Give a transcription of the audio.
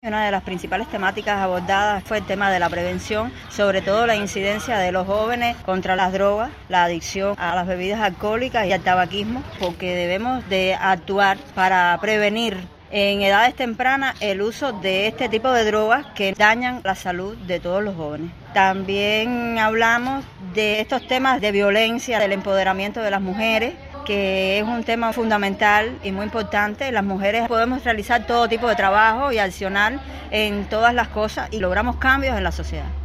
Una de las principales temáticas abordadas fue el tema de la prevención, sobre todo la incidencia de los jóvenes contra las drogas, la adicción a las bebidas alcohólicas y al tabaquismo, porque debemos de actuar para prevenir en edades tempranas el uso de este tipo de drogas que dañan la salud de todos los jóvenes. También hablamos de estos temas de violencia, del empoderamiento de las mujeres, que es un tema fundamental y muy importante. Las mujeres podemos realizar todo tipo de trabajo y accionar en todas las cosas y logramos cambios en la sociedad.